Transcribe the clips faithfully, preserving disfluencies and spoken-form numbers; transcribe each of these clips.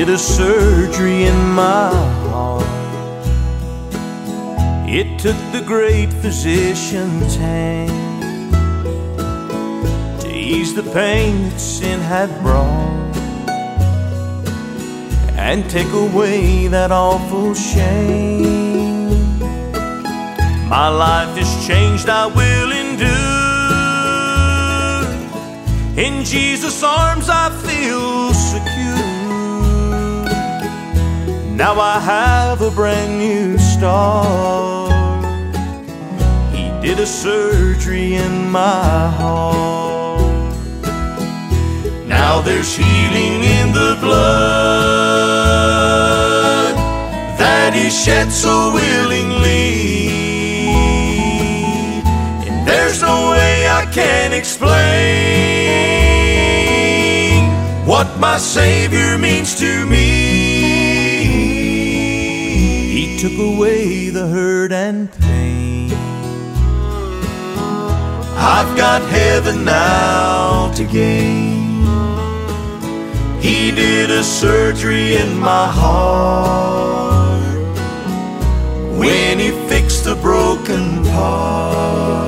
did a surgery in my heart. It took the great physician's hand to ease the pain that sin had brought and take away that awful shame. My life is changed, I will endure. In Jesus' arms I feel secure. Now I have a brand new start. He did a surgery in my heart. Now there's healing in the blood that He shed so willingly. And there's no way I can explain what my Savior means to me. He took away the hurt and pain. I've got heaven now to gain. He did a surgery in my heart when He fixed the broken part.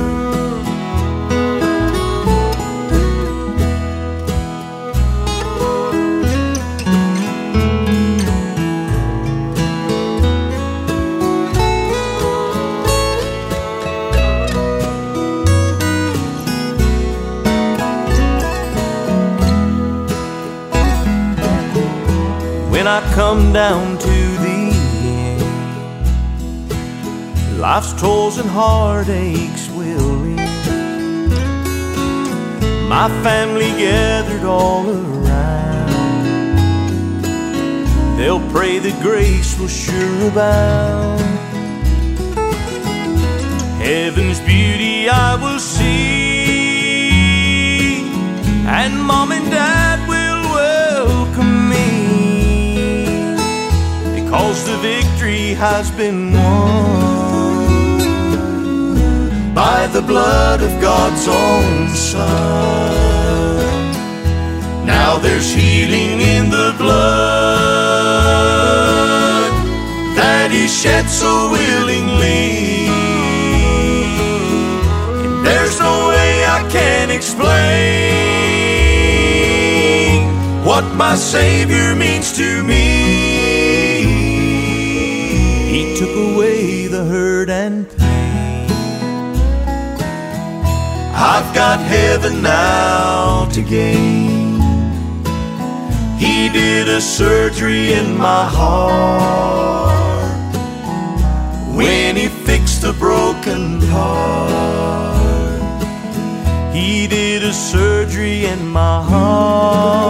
When I come down to the end, life's toils and heartaches will end. My family gathered all around, they'll pray that grace will sure abound. Heaven's beauty I will see, and Mom and Dad will welcome me, because the victory has been won by the blood of God's own Son. Now there's healing in the blood that He shed so willingly. And there's no way I can explain what my Savior means to me. He took away the hurt and pain. I've got heaven now to gain. He did a surgery in my heart when He fixed the broken part. He did a surgery in my heart